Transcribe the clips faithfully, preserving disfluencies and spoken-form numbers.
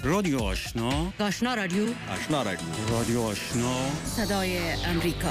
رادیو آشنا، آشنا رادیو، آشنا رادیو، رادیو آشنا، صدای امریکا.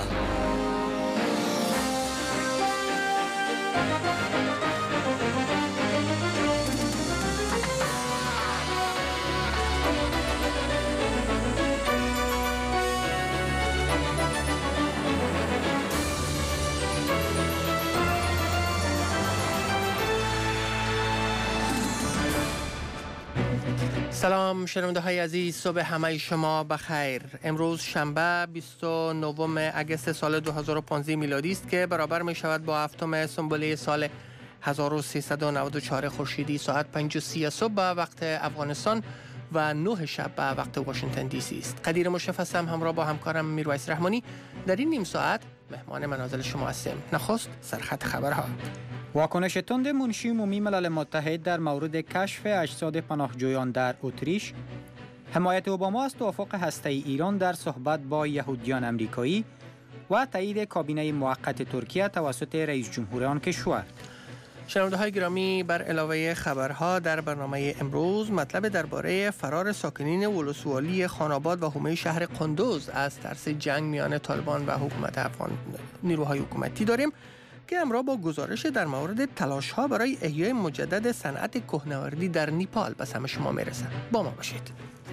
سلام شنونده های عزیز، صبح همه شما بخیر. امروز شنبه بیست و نه اگست سال دو هزار و پانزده میلادی است که برابر می شود با هفتم سنبله سال هزار و سیصد و نود و چهار خورشیدی. ساعت پنج و سی صبح به وقت افغانستان و نه شب به وقت واشنگتن دی سی است. قدیر مشرف هستم همراه با همکارم میرویس رحمانی. در این نیم ساعت مهمان منازل شما هستیم. نخست سرخط خبرها. واکنش تند منشی عمومی ملل متحد در مورد کشف اجساد پناهجویان در اتریش، حمایت اوباما از توافق هسته‌ای ایران در صحبت با یهودیان امریکایی و تایید کابینه موقت ترکیه توسط رئیس جمهور آن کشور. شنونده های گرامی، بر علاوه خبرها در برنامه امروز مطلب درباره فرار ساکنین ولسوالی خاناباد و حومه شهر قندوز از ترس جنگ میان طالبان و حکومت افغان نیروهای حکومتی داریم که همراه با گزارش در مورد تلاش‌ها برای احیای مجدد صنعت کهنوردی در نیپال به سمع شما میرسه. با ما باشید.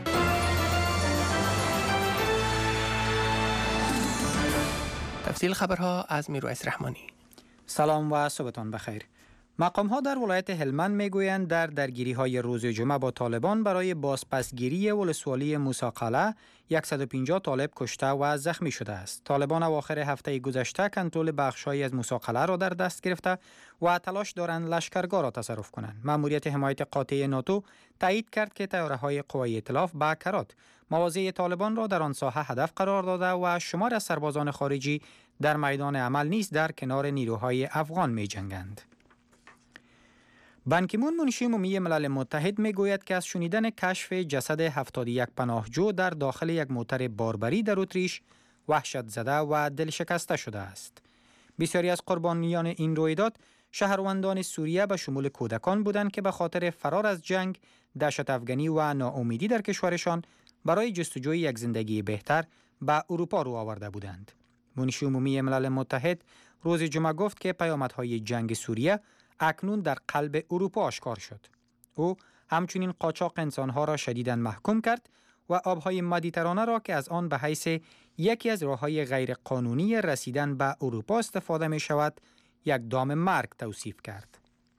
تفصیل خبرها از میرویس رحمانی. سلام و صبحتان بخیر. مقام‌ها در ولایت هلمند میگویند در درگیری‌های روز جمعه با طالبان برای بازپسگیری ولسوالی موسی-قلعه صد و پنجاه طالب کشته و زخمی شده است. طالبان اواخر هفته گذشته کنترل بخش‌هایی از موسی-قلعه را در دست گرفته و تلاش دارند لشکرگاه را تصرف کنند. مأموریت حمایت قاطع ناتو تایید کرد که طیاره‌های قوای ائتلاف به کرات مواضع طالبان را در آن ساحه هدف قرار داده و شمار از سربازان خارجی در میدان عمل نیز در کنار نیروهای افغان می‌جنگند. بان کی مون منشی عمومی ملل متحد میگوید که از شنیدن کشف جسد هفتاد و یک پناهجو در داخل یک موتر باربری در اتریش وحشت زده و دل شکسته شده است. بسیاری از قربانیان این رویداد شهروندان سوریه به شمول کودکان بودند که به خاطر فرار از جنگ، دهشت افغانی و ناامیدی در کشورشان برای جستجوی یک زندگی بهتر به اروپا رو آورده بودند. منشی عمومی ملل متحد روز جمعه گفت که پیامدهای جنگ سوریه اکنون در قلب اروپا آشکار شد. او همچنین قاچاق انسانها را شدیداً محکوم کرد و آبهای مدیترانه را که از آن به حیث یکی از راههای غیر قانونی رسیدن به اروپا استفاده می شود یک دام مرگ توصیف کرد.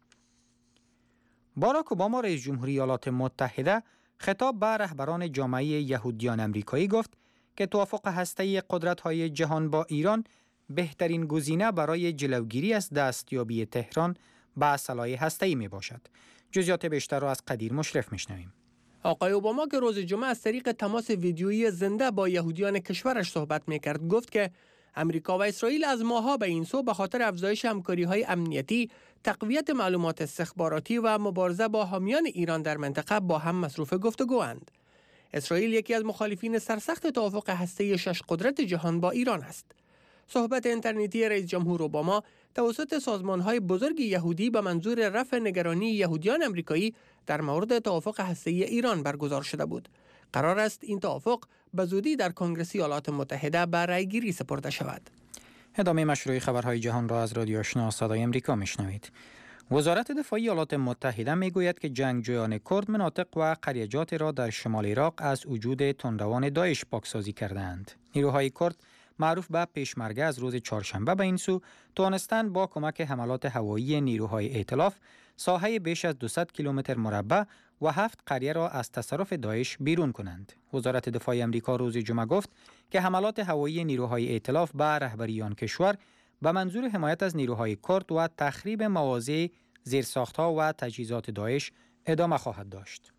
باراک اوباما رئیس جمهوری ایالات متحده خطاب به رهبران جامعه یهودیان امریکایی گفت که توافق هسته‌ای قدرت‌های جهان با ایران بهترین گزینه برای جلوگیری از دستیابی تهران به سلاح هسته‌ای می باشد. جزئیات بیشتر را از قدیر مشرف میشنویم. آقای اوباما که روز جمعه از طریق تماس ویدیویی زنده با یهودیان کشورش صحبت میکرد گفت که امریکا و اسرائیل از ماه‌ها به این سو به خاطر افزایش همکاری‌های امنیتی، تقویت معلومات استخباراتی و مبارزه با حامیان ایران در منطقه با هم مصروف گفتگواند. اسرائیل یکی از مخالفین سرسخت توافق هسته‌ای شش قدرت جهان با ایران است. صحبت اینترنتی رئیس جمهور اوباما توسط سازمان‌های بزرگ یهودی به منظور رفع نگرانی یهودیان امریکایی در مورد توافق هسته‌ای ایران برگزار شده بود. قرار است این توافق به زودی در کنگره ایالات متحده به رأی‌گیری سپرده شود. ادامه مشروع خبرهای جهان را از رادیو آشنا صدای امریکا میشنوید. وزارت دفاع ایالات متحده میگوید که جنگجویان کرد مناطق و قریه‌جات را در شمال عراق از وجود تندروان داعش پاکسازی کردند. نیروهای کرد معروف به پیشمرگه از روز چهارشنبه به این سو توانستند با کمک حملات هوایی نیروهای ائتلاف ساحه بیش از دویست کیلومتر مربع و هفت قریه را از تصرف داعش بیرون کنند. وزارت دفاع آمریکا روز جمعه گفت که حملات هوایی نیروهای ائتلاف به رهبری آن کشور به منظور حمایت از نیروهای کرد و تخریب مواضع زیرساخت‌ها و تجهیزات داعش ادامه خواهد داشت.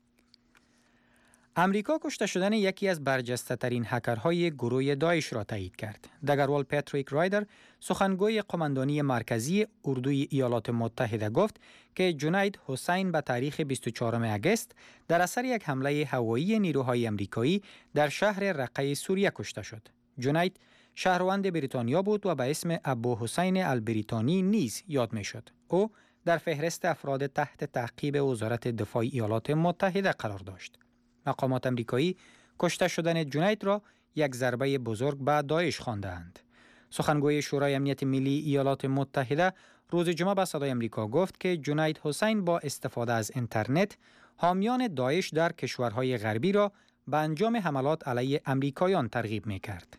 امریکا کشته شدن یکی از برجسته‌ترین هکرهای گروه داعش را تایید کرد. دگروال پاتریک رایدر، سخنگوی قماندانی مرکزی اردوی ایالات متحده گفت که جنید حسین به تاریخ بیست و چهارم اگست در اثر یک حمله هوایی نیروهای امریکایی در شهر رقه سوریه کشته شد. جنید شهروند بریتانیا بود و به اسم ابو حسین البریتانی نیز یاد می‌شد. او در فهرست افراد تحت تعقیب وزارت دفاع ایالات متحده قرار داشت. مقامات امریکایی کشته شدن جنید را یک ضربه بزرگ به داعش خواندند. سخنگوی شورای امنیت ملی ایالات متحده روز جمعه به صدای امریکا گفت که جنید حسین با استفاده از اینترنت حامیان داعش در کشورهای غربی را به انجام حملات علیه امریکایان ترغیب می‌کرد.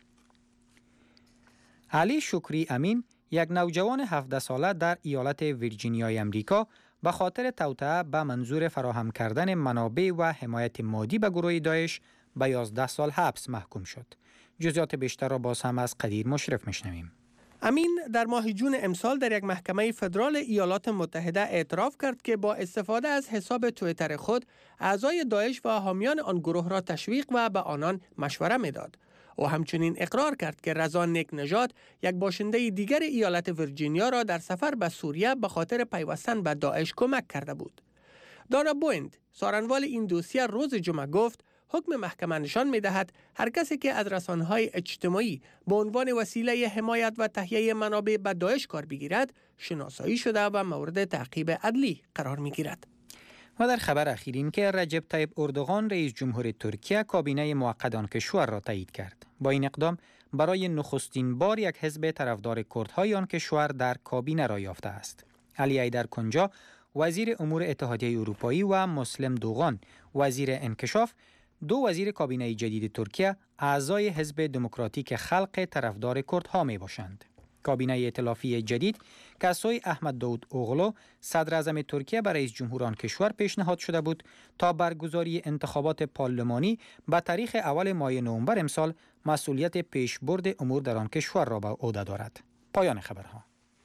علی شکری امین، یک نوجوان هفده ساله در ایالت ویرجینیای امریکا، به خاطر توطئه به منظور فراهم کردن منابع و حمایت مادی به گروه داعش به یازده سال حبس محکوم شد. جزئیات بیشتر را باز هم از قدیر مشرف میشنویم. امین در ماه جون امسال در یک محکمه فدرال ایالات متحده اعتراف کرد که با استفاده از حساب توییتر خود اعضای داعش و حامیان آن گروه را تشویق و به آنان مشوره میداد. او همچنین اقرار کرد که رضا نیک نژاد، یک باشنده دیگر ایالت ویرجینیا، را در سفر به سوریه به خاطر پیوستن به داعش کمک کرده بود. دانا بویند، سارنوال این دوسیه، روز جمعه گفت حکم محکمه نشان می‌دهد هر کسی که از رسانه‌های اجتماعی به عنوان وسیله حمایت و تهیه منابع به داعش کار بگیرد، شناسایی شده و مورد تعقیب عدلی قرار می‌گیرد. و در خبر اخیر این که رجب طیب اردوغان رئیس جمهور ترکیه کابینه موقت آن کشور را تایید کرد. با این اقدام برای نخستین بار یک حزب طرفدار کردهای آن کشور در کابینه را یافته است. علی ایدر کنجا، وزیر امور اتحادیه اروپایی، و مسلم دوغان، وزیر انکشاف، دو وزیر کابینه جدید ترکیه، اعضای حزب دموکراتیک خلق طرفدار کردها می باشند. کابینه ائتلافی جدید که از سوی احمد داود اوغلو، صدر اعظم ترکیه، برای رئیس جمهور آن کشور پیشنهاد شده بود تا برگزاری انتخابات پارلمانی به تاریخ اول ماه نوامبر امسال مسئولیت پیشبرد امور در آن کشور را به عهده دارد. پایان خبرها.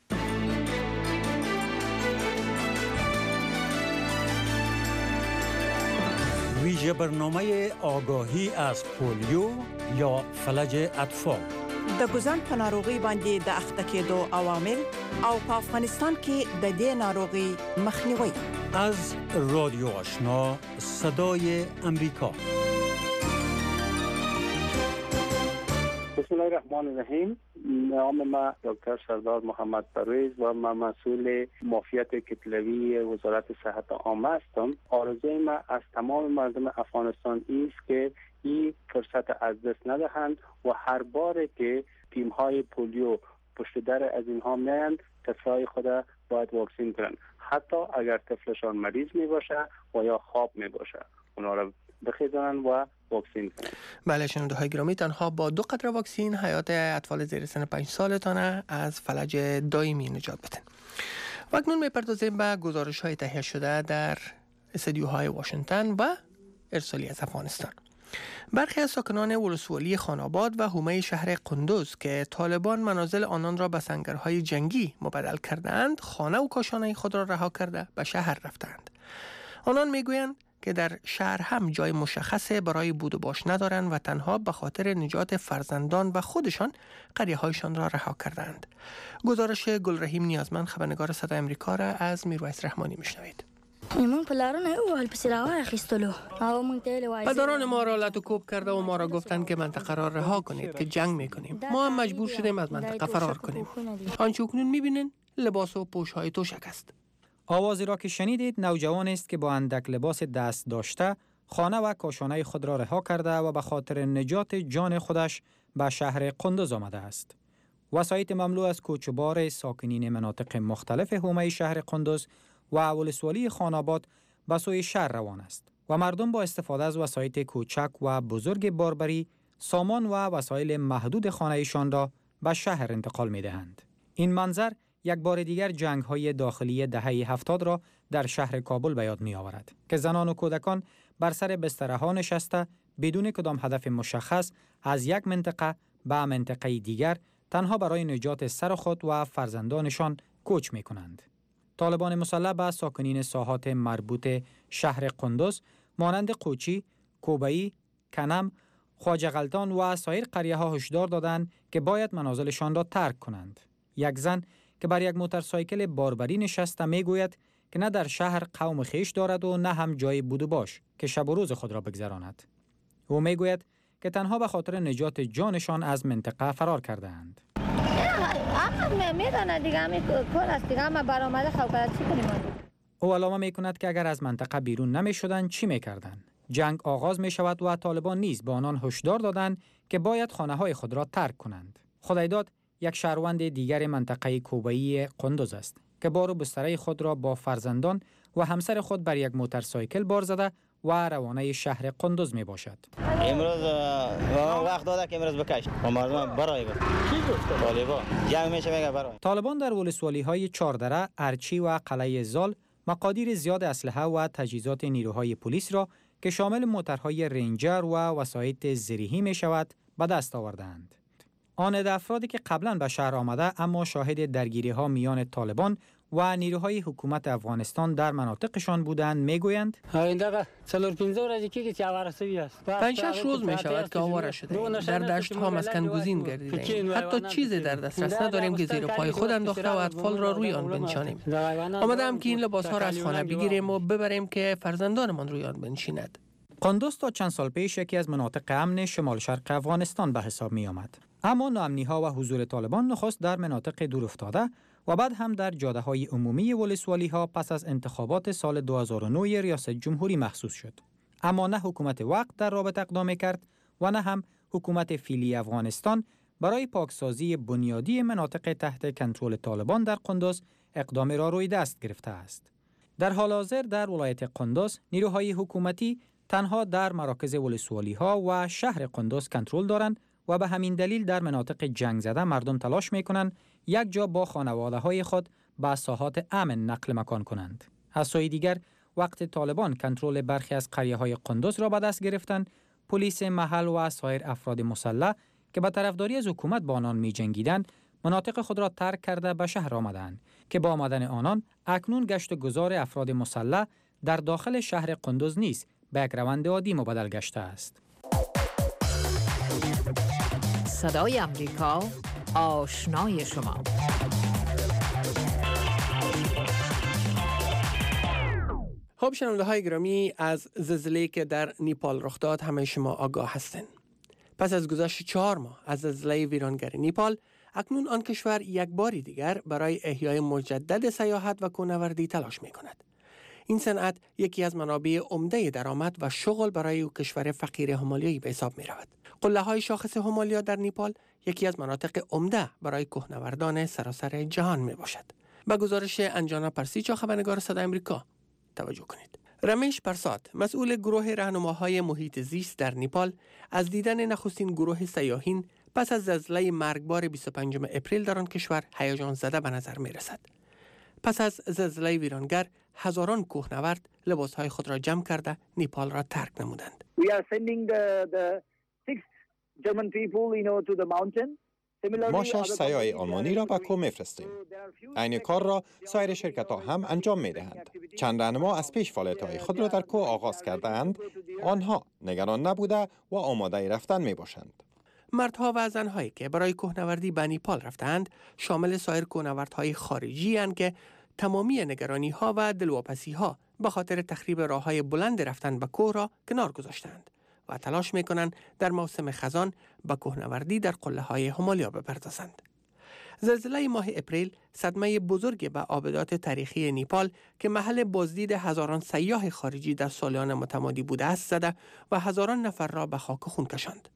ویژه برنامه آگاهی از پولیو یا فلج اطفال. د ګوزن په ناروغي باندې د اخته کېدو عوامل او په افغانستان کې د دې ناروغي مخنیوي. از رادیو آشنا صدای امریکا. بسم الله الرحمن الرحیم. نام من دکتر سردار محمد پرویز و من مسئول معافیت کتلوی وزارت صحت عامه هستم. آرزوی من از تمام مردم افغانستان است که این فرصت از دست ندهند و هر بار که تیم‌های پولیو پشت در از اینها میاند، طفلای خود باید واکسین کنند، حتی اگر طفلشان مریض می باشه و یا خواب می باشه، اونا را بخیزانند و واکسین کنند. بله شنونده های گرامی، تنها با دو قطره واکسین حیات اطفال زیر سن پنج سالتان از فلج دائمی نجات بدن. و اکنون میپردازیم به گزارش های تهیه شده در استودیوهای واشنگتن و ارسالی از افغانستان. برخی از ساکنان ولسوالی خاناباد و حومه شهر قندوز که طالبان منازل آنان را به سنگرهای جنگی مبدل کردند، خانه و کاشانه خود را رها کرده به شهر رفتند. آنان میگویند که در شهر هم جای مشخص برای بود و باش ندارند و تنها به خاطر نجات فرزندان و خودشان قریه هایشان را رها کردند. گزارش گلرحیم نیازمند، خبرنگار صدای امریکا، را از میرویس رحمانی میشنوید. پدران ما را لط و کوب کرده و ما را گفتند که منطقه را رها کنید که جنگ میکنیم. ما هم مجبور شدیم از منطقه فرار کنیم. آنچه اکنون میبینین لباس و پوشهای توشک است. آوازی را که شنیدید نوجوان است که با اندک لباس دست داشته خانه و کاشانه خود را رها کرده و به خاطر نجات جان خودش به شهر قندوز آمده است. وسایط مملو از کوچبار ساکنین مناطق مختلف حومه شهر قندوز و ولسوالی خاناباد به سوی شهر روان است و مردم با استفاده از وسایط کوچک و بزرگ باربری سامان و وسایل محدود خانه‌شان را به شهر انتقال می‌دهند. این منظر یک بار دیگر جنگ‌های داخلی دهه هفتاد را در شهر کابل به یاد می‌آورد که زنان و کودکان بر سر بسترها نشسته بدون کدام هدف مشخص از یک منطقه به منطقه دیگر تنها برای نجات سر خود و فرزندانشان کوچ می‌کنند. طالبان مسلح به ساکنین ساحات مربوط شهر قندوز مانند قوچی، کوبایی، کنم، خواجه غلطان و سایر قریه ها هشدار دادند که باید منازلشان را ترک کنند. یک زن که بر یک موتورسایکل باربری نشسته میگوید که نه در شهر قوم خیش دارد و نه هم جای بود و باش که شب و روز خود را بگذراند. او میگوید که تنها به خاطر نجات جانشان از منطقه فرار کرده‌اند. میدونه دیگه همین کار است دیگه، ما برآمده خوب چی کنیم؟ او علامه میکند که اگر از منطقه بیرون نمی شدن چی میکردن؟ جنگ آغاز می شود و طالبان نیز به آنان هشدار دادند که باید خانه‌های خود را ترک کنند. خدایداد یک شهروند دیگر منطقه کوبه‌ای قندوز است که بار و بستره خود را با فرزندان و همسر خود بر یک موتورسایکل بار زده و روانه شهر قندوز می باشد. امروز وقت داده که امروز بکش و مردم برای گفت کی گفت طالبان جنگ میشه میگه برای. طالبان در ولسوالی‌های چاردره، ارچی و قلعه زال مقادیر زیاد اسلحه و تجهیزات نیروهای پلیس را که شامل موترهای رنجر و وسایط زرهی می شود به دست آوردند. آن افرادی که قبلا به شهر آمده اما شاهد درگیری‌ها میان طالبان و نیروهای حکومت افغانستان در مناطقشان بودند میگویند آینده چهار پنج روزی که چاورسوی است. پنج شش روز می شود که آواره شده. در دشت ها مسکن گزین گردیدیم. حتی چیزی در دسترس نداریم که زیر پای خود انداخته و اطفال را روی آن بنشانیم. آمدم که این لباس ها را از خانه بگیریم و ببریم که فرزندانمان روی آن بنشیند. قندوز تا چند سال پیش یکی از مناطق امن شمال شرق افغانستان به حساب می آمد. اما ناامنی ها و حضور طالبان نخست در مناطق دور افتاده و بعد هم در جاده های عمومی ولسوالی ها پس از انتخابات سال دو هزار و نه ریاست جمهوری محسوس شد. اما نه حکومت وقت در رابطه اقدام کرد و نه هم حکومت فعلی افغانستان برای پاکسازی بنیادی مناطق تحت کنترل طالبان در قندوز اقدام را روی دست گرفته است. در حال حاضر در ولایت قندوز نیروهای حکومتی تنها در مراکز ولسوالی ها و شهر قندوز کنترل دارند و به همین دلیل در مناطق جنگ زده مردم تلاش می کنند یک جا با خانواده های خود به ساحات امن نقل مکان کنند. از سوی دیگر وقت طالبان کنترل برخی از قریه های قندوز را به دست گرفتند، پلیس محل و سایر افراد مسلح که به طرفداری از حکومت با آنان می جنگیدند مناطق خود را ترک کرده به شهر آمدند که با آمدن آنان اکنون گشت و گذار افراد مسلح در داخل شهر قندوز نیز به یک روند عادی مبدل گشته است. صدای امریکا، آشنای شما. خب شنونده های گرامی، از زلزله‌ای که در نیپال رخ داد همه شما آگاه هستند. پس از گذشت چهار ماه از زلزله ویرانگر نیپال، اکنون آن کشور یک باری دیگر برای احیای مجدد سیاحت و کوهنوردی تلاش می کند. این صنعت یکی از منابع عمده درآمد و شغل برای کشور فقیر همالیایی به حساب می رود. قله‌های شاخص همالیا در نیپال یکی از مناطق عمده برای کوهنوردان سراسر جهان می باشد. به گزارش انجانا پرسیچا، خبرنگار صدای آمریکا توجه کنید. رمیش پرساد، مسئول گروه راهنماهای محیط زیست در نیپال، از دیدن نخستین گروه سیاحین پس از زلزله مرگبار بیست و پنجم اپریل در آن کشور هیجان زده به نظر می رسد. پس از زلزله ویرانگر هزاران کوهنورد لباسهای خود را جمع کرده نیپال را ترک نمودند. We are sending the the six German people, you know, to the mountain. ما شش سیاح آلمانی را به کوه می‌فرستیم. این کار را سایر شرکت‌ها هم انجام می‌دهند. چند راهنما از پیش فعالیت‌های خود را در کوه آغاز کرده‌اند. آنها نگران نبوده و آماده رفتن می‌باشند. مردها و زنهایی که برای کوهنوردی به نیپال رفتند شامل سایر کوهنوردهای خارجی اند که تمامی نگرانی‌ها و دلواپسی‌ها به خاطر تخریب راه‌های بلند رفتن به کوه را کنار گذاشتند و تلاش می‌کنند در موسم خزان به کوهنوردی در قله‌های همالیا بپردازند. زلزله ماه اپریل صدمه بزرگی به آبدات تاریخی نیپال که محل بازدید هزاران سیاح خارجی در سالیان متمادی بوده است زده و هزاران نفر را به خاک خون کشاند.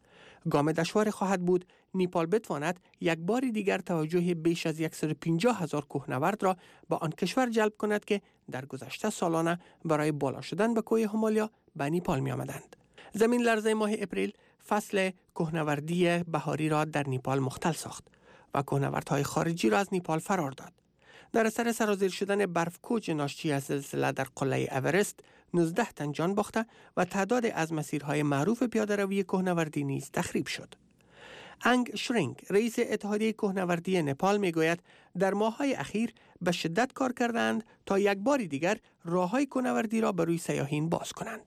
گام دشوار خواهد بود نیپال بتواند یک بار دیگر توجه بیش از صد و پنجاه هزار کوهنورد را به آن کشور جلب کند که در گذشته سالانه برای بالا شدن به کوه همالیا به نیپال می آمدند. زمین لرزه ماه اپریل فصل کوهنوردی بهاری را در نیپال مختل ساخت و کوهنوردهای خارجی را از نیپال فرار داد. در اثر سرازیر شدن برف کوچ ناشی از زلزله در قله اورست نوزده تن جان باخته و تعداد از مسیرهای معروف پیاده‌روی کوهنوردی نیز تخریب شد. انگ شرینگ، رئیس اتحادیه کوهنوردی نپال میگوید در ماه‌های اخیر به شدت کار کردند تا یک بار دیگر راه‌های کوهنوردی را به روی سیاحین باز کنند.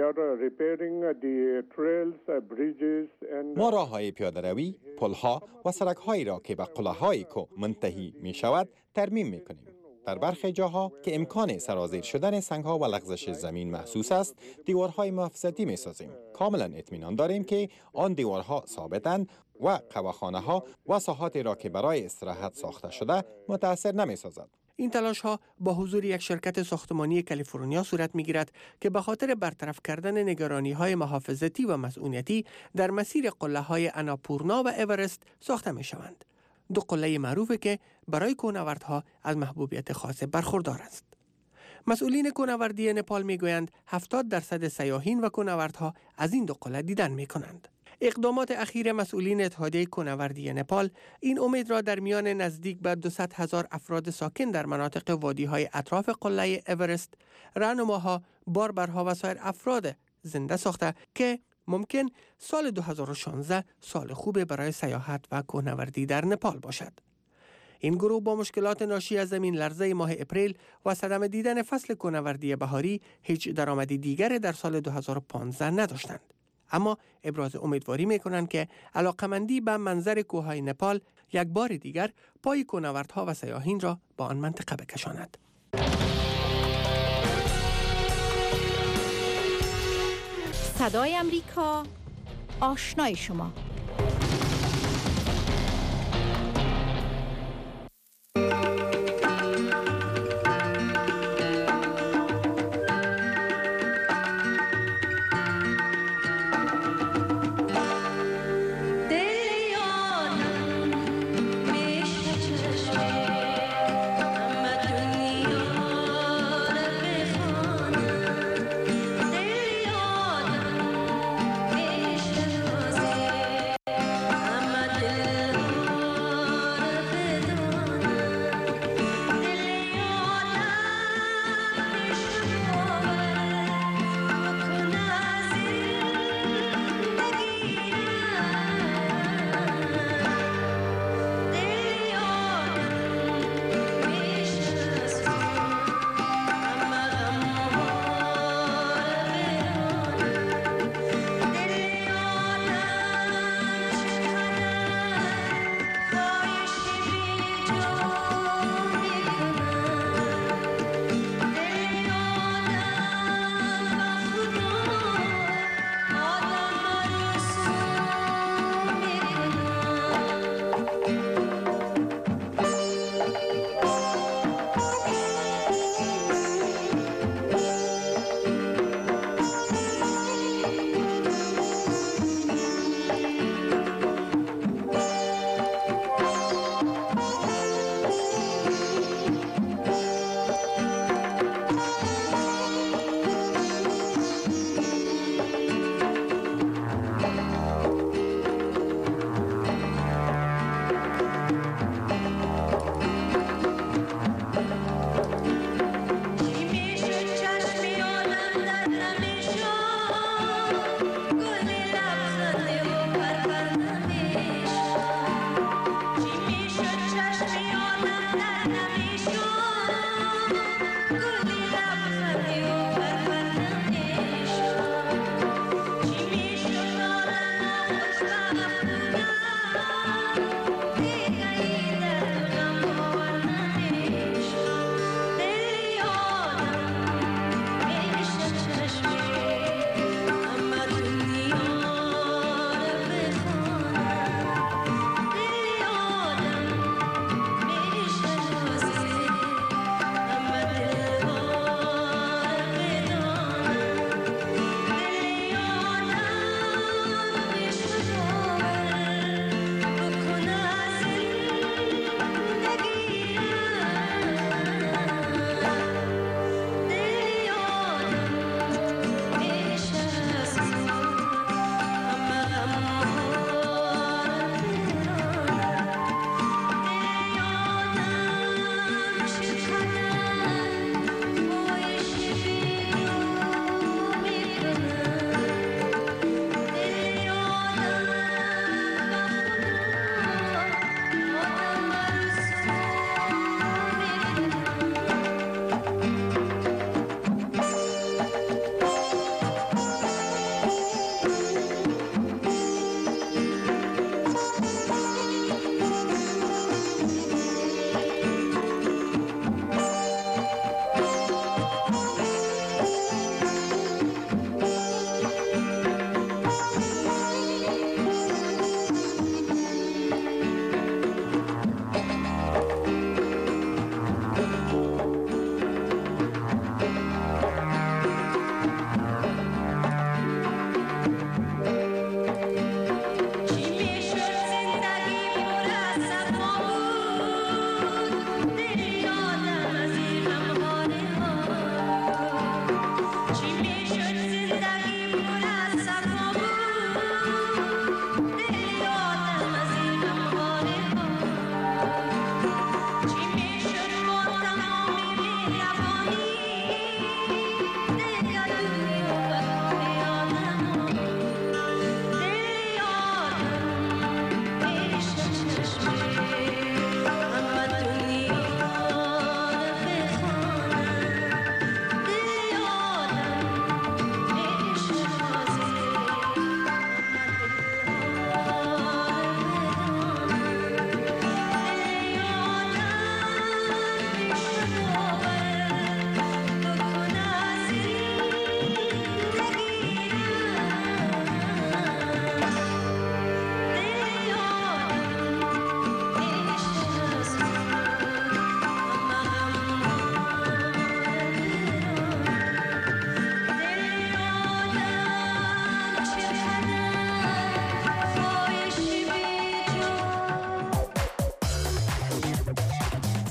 ما راه‌های پیاده‌روی، پل‌ها و سرک‌هایی را که به قله‌های کوه منتهی می‌شود ترمیم می‌کنیم. در برخی جاها که امکان سرازیر شدن سنگ‌ها و لغزش زمین محسوس است، دیوارهای محافظتی می‌سازیم. کاملا اطمینان داریم که آن دیوارها ثابتند و قواخانه‌ها و ساحاتی را که برای استراحت ساخته شده متأثر نمی‌سازد. این تلاش ها با حضور یک شرکت ساختمانی کالیفرنیا صورت می گیرد که به خاطر برطرف کردن نگرانی های محافظتی و مسئولیتی در مسیر قله های اناپورنا و اورست ساخته می شوند. دو قله معروفه که برای کوهنوردها از محبوبیت خاص برخوردار است. مسئولین کوهنوردی نپال می گویند هفتاد درصد سیاحین و کوهنوردها از این دو قله دیدن می کنند. اقدامات اخیر مسئولین اتحادیه کوهنوردی نپال این امید را در میان نزدیک به دویست هزار افراد ساکن در مناطق وادی‌های اطراف قله اورست، راهنماها، باربرها و سایر افراد زنده ساخته که ممکن سال دو هزار و شانزده سال خوب برای سیاحت و کوهنوردی در نپال باشد. این گروه با مشکلات ناشی از زمین لرزه ماه اپریل و صدمه دیدن فصل کوهنوردی بهاری هیچ درآمدی دیگر در سال دو هزار و پانزده نداشتند. اما ابراز امیدواری می‌کنند که علاقمندی به منظر کوههای نپال یک بار دیگر پای کوهنوردها و سیاحین را به آن منطقه بکشاند. صدای امریکا، آشنای شما.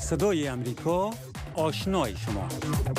صدای امریکا، آشنای شما.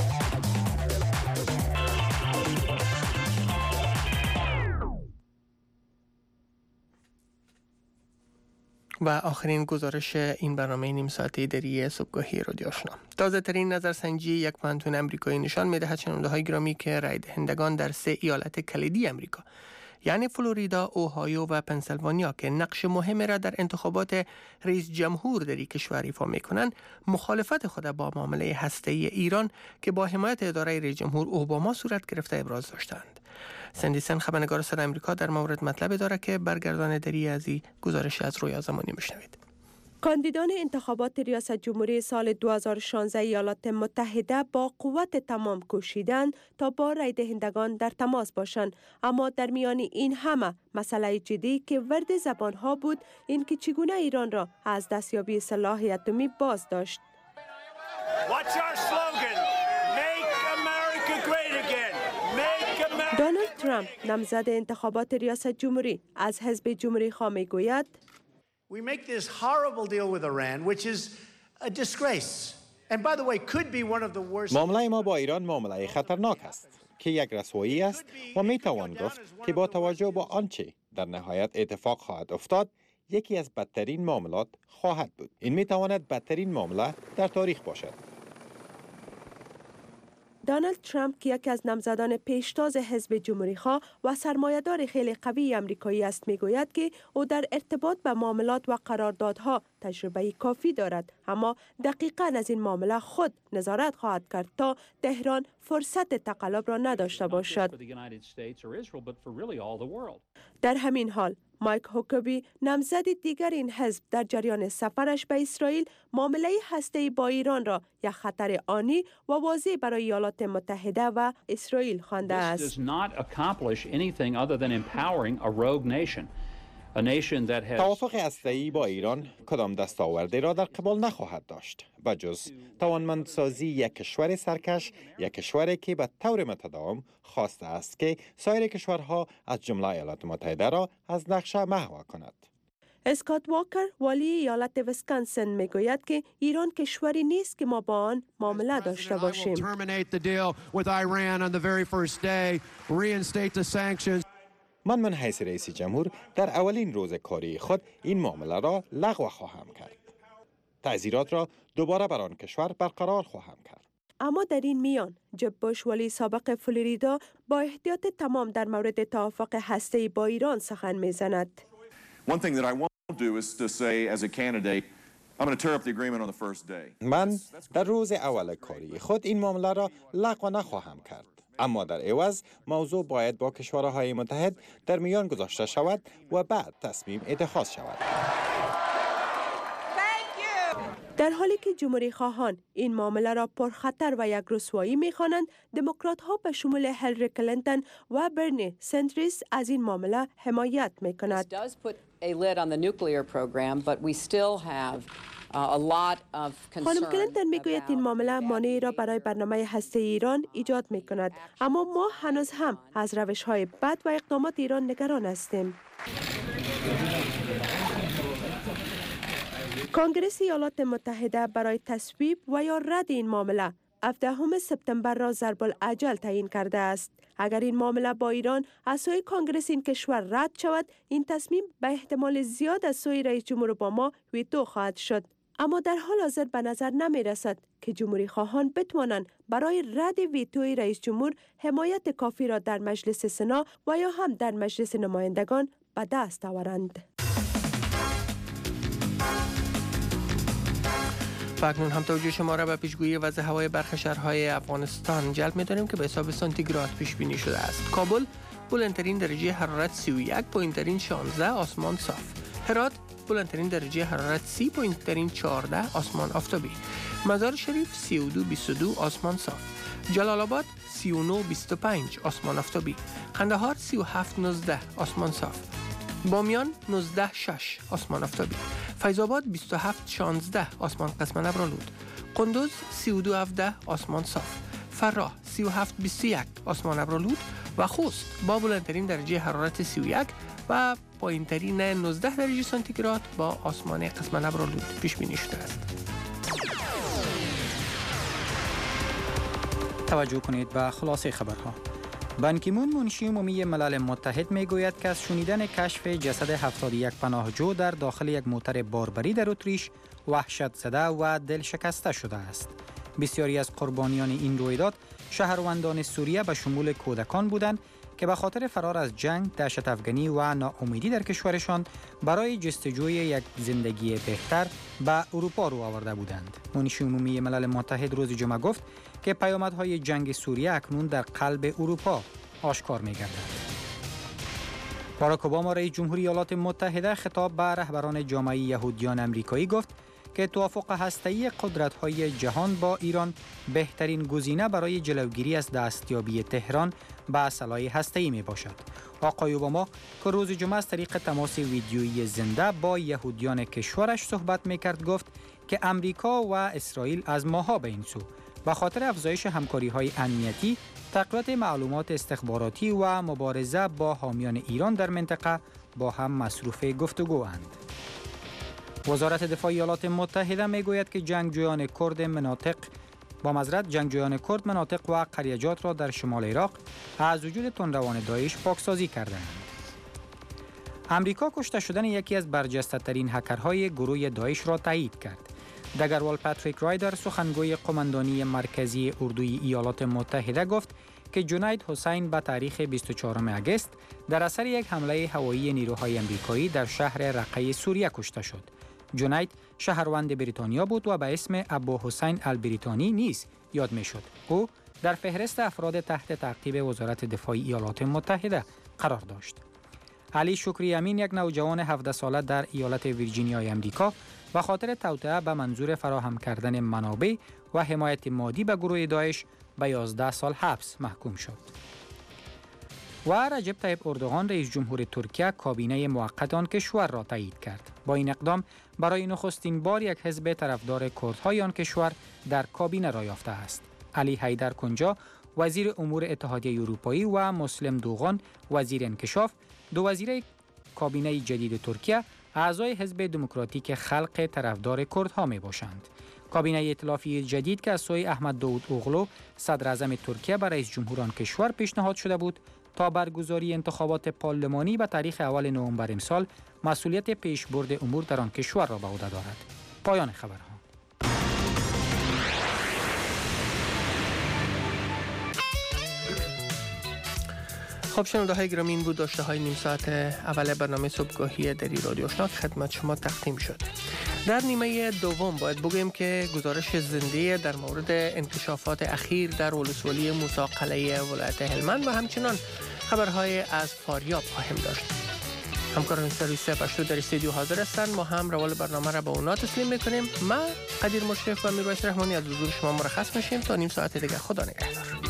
و آخرین گزارش این برنامه نیم ساعته دری صبحگاهی رادیو آشنا. تازه ترین نظرسنجی یک پانتون امریکایی نشان می‌دهد شنونده های گرامی که رای دهندگان در سه ایالت کلیدی امریکا یعنی فلوریدا، اوهایو و پنسیلوانیا که نقش مهمی را در انتخابات رئیس جمهور در این کشور ایفا می‌کنند، مخالفت خود با معامله هسته‌ای ایران که با حمایت اداره رئیس جمهور اوباما صورت گرفته ابراز داشتند. سندیسن خبرنگار صدای امریکا در مورد مطلب داره که برگردان دری از این گزارش از رویا زمانی میشنوید. کاندیدان انتخابات ریاست جمهوری سال دو هزار و شانزده ایالات متحده با قوت تمام کوشیدند تا با رای دهندگان در تماس باشند، اما در میان این همه مسئله جدی که ورد زبانها بود این که چگونه ایران را از دستیابی سلاح اتمی باز داشت. دونالد ترامپ نامزد انتخابات ریاست جمهوری از حزب جمهوری خواه میگوید We make this horrible deal with Iran, which is a disgrace. And by the way, could be one of the worst. معامله ما با ایران معامله خطرناک است که یک رسوایی است و می توان گفت که با توجه به آنچه در نهایت اتفاق خواهد افتاد یکی از بدترین معاملات خواهد بود. این می تواند بدترین معامله در تاریخ باشد. دونالد ترامپ که یکی از نامزدان پیشتاز حزب جمهوری‌خواه و سرمایه‌دار خیلی قوی آمریکایی است میگوید که او در ارتباط به معاملات و قراردادها تجربه کافی دارد، اما دقیقاً از این معامله خود نظارت خواهد کرد تا تهران فرصت تقلب را نداشته باشد. در همین حال مایک هوکبی نامزد دیگر این حزب در جریان سفرش به اسرائیل معامله هسته‌ای با ایران را یک خطر آنی و واضح برای ایالات متحده و اسرائیل خوانده است. توافق هسته‌ای با ایران کدام دستاوردی را در قبال نخواهد داشت بجز توانمندسازی یک کشور سرکش، یک کشوری که به طور متداوم خواسته است که سایر کشورها از جمله ایالات متحده را از نقشه محو کند. اسکات واکر والی ایالت ویسکانسن میگوید که ایران کشوری نیست که ما با آن معامله داشته باشیم. من من حیث رئیس جمهور در اولین روز کاری خود این معامله را لغو خواهم کرد. تعزیرات را دوباره بر آن کشور برقرار خواهم کرد. اما در این میان جب بوش ولی سابق فلوریدا با احتیاط تمام در مورد توافق هسته‌ای با ایران سخن میزند. من در روز اول کاری خود این معامله را لغو نخواهم کرد. اما در عوض موضوع باید با کشورهای متحد در میان گذاشته شود و بعد تصمیم اتخاذ شود. در حالی که جمهوری خواهان این معامله را پرخطر و یک رسوایی می‌خوانند، دموکرات ها به شمول هیلاری کلینتون و برنی سندرز از این معامله حمایت می‌کنند. خانم کلینتون میگوید این معامله مانعی را برای برنامه هسته ایران ایجاد می کند، اما ما هنوز هم از روش های بد و اقدامات ایران نگران هستیم. کنگره ایالات متحده برای تصویب و یا رد این معامله هفدهم سپتامبر را ضرب الاجل تعیین کرده است. اگر این معامله با ایران از سوی کنگره این کشور رد شود، این تصمیم به احتمال زیاد از سوی رئیس جمهور اوباما ویتو خواهد شد. اما در حال حاضر به نظر نمی رسد که جمهوری خواهان بتوانند برای رد ویتوی رئیس جمهور حمایت کافی را در مجلس سنا و یا هم در مجلس نمایندگان به دست آورند. اکنون هم توجه شما را به پیشگویی وضع هوای برخی شهرهای افغانستان جلب می‌داریم که به حساب سانتیگراد پیش بینی شده است. کابل بلندترین درجه حرارت سی و یک، پایین‌ترین شانزده، آسمان صاف. هرات بلندترین درجه حرارت سی، پایین‌ترین چهارده، آسمان آفتابی. مزار شریف سی و دو بیست و دو، آسمان صاف. جلال آباد سی و نه بیست و پنج، آسمان آفتابی. قندهار سی و هفت نوزده، آسمان صاف. بامیان نوزده شش، آسمان آفتابی. فیض آباد بیست و هفت شانزده، آسمان قسماً ابرآلود. قندوز سی و دو هفده، آسمان صاف. فراه سی و هفت بیست و یک، آسمان ابرآلود و خوست با بلندترین درجه حرارت سی و یک و پایین‌ترین نوزده درجه سانتیگراد با آسمان قسماً ابرآلود پیش بینی شده است. توجه کنید به خلاصه خبرها. بان کی مون منشی عمومی ملل متحد میگوید که از شنیدن کشف جسد هفتاد و یک پناهجو در داخل یک موتر باربری در اتریش وحشت زده و دل شکسته شده است. بسیاری از قربانیان این رویداد شهروندان سوریه به شمول کودکان بودند که به خاطر فرار از جنگ، دهشت افغانی و ناامیدی در کشورشان برای جستجوی یک زندگی بهتر به اروپا رو آورده بودند. منشی عمومی ملل متحد روز جمعه گفت که پیامدهای جنگ سوریه اکنون در قلب اروپا آشکار می‌گردد. باراک اوباما رئیس جمهوری ایالات متحده خطاب به رهبران جامعه یهودیان آمریکایی گفت که توافق هسته‌ای قدرت‌های جهان با ایران بهترین گزینه برای جلوگیری از دستیابی تهران به سلاح هسته‌ای میباشد. آقای اوباما که روز جمعه از طریق تماس ویدیویی زنده با یهودیان کشورش صحبت میکرد گفت که امریکا و اسرائیل از ماها به این سو به خاطر افزایش همکاری‌های امنیتی، تقویت معلومات استخباراتی و مبارزه با حامیان ایران در منطقه با هم مصروف گفتگواند. وزارت دفاع ایالات متحده میگوید که جنگجویان کرد مناطق با معذرت جنگجویان کرد مناطق و قریجات را در شمال عراق از وجود تندروان داعش پاکسازی کردند. امریکا کشته شدن یکی از برجسته‌ترین هکرهای گروه داعش را تایید کرد. دگروال پاتریک رایدر سخنگوی قماندانی مرکزی اردوی ایالات متحده گفت که جنید حسین به تاریخ بیست و چهارم اگست در اثر یک حمله هوایی نیروهای آمریکایی در شهر رقه سوریه کشته شد. جنید شهروند بریتانیا بود و به اسم ابو حسین البریتانی نیز یاد می شد. او در فهرست افراد تحت تعقیب وزارت دفاع ایالات متحده قرار داشت. علی شکری امین یک نوجوان هفده ساله در ایالت ویرجینیای آمریکا به خاطر توطئه به منظور فراهم کردن منابع و حمایت مادی به گروه داعش به یازده سال حبس محکوم شد. و رجب طیب اردوغان رئیس جمهور ترکیه کابینه موقت آن کشور را تایید کرد. با این اقدام برای نخستین بار یک حزب طرفدار کردهای آن کشور در کابینه را یافته است. علی حیدر کنجا وزیر امور اتحادیه اروپایی و مسلم دوغان وزیر انکشاف، دو وزیر کابینه جدید ترکیه اعضای حزب دموکراتیک خلق طرفدار کردها می باشند. کابینه ائتلافی جدید که از سوی احمد داود اوغلو صدر اعظم ترکیه برای رئیس جمهور آن کشور پیشنهاد شده بود تا برگزاری انتخابات پارلمانی به تاریخ اول نوامبر امسال مسئولیت پیشبرد امور در آن کشور را به عهده دارد. پایان خبرها. خب شنونده های گرامی، این بود داشته های نیم ساعت اول برنامه صبحگاهی دری رادیو آشنا که خدمت شما تقدیم شد. در نیمه دوم باید بگویم که گزارش زنده در مورد انکشافات اخیر در ولسوالی موسی قلعه ولایت هلمند و همچنان خبرهای از فاریاب خواهیم داشت. همکاران سرویس پشتو در استودیو حاضر هستند. ما هم روال برنامه را به اونا تسلیم میکنیم. ما قدیر مشرف و میرویس رحمانی از حضور شما مرخص میشیم تا نیم ساعت دیگه. خدا نگهدار.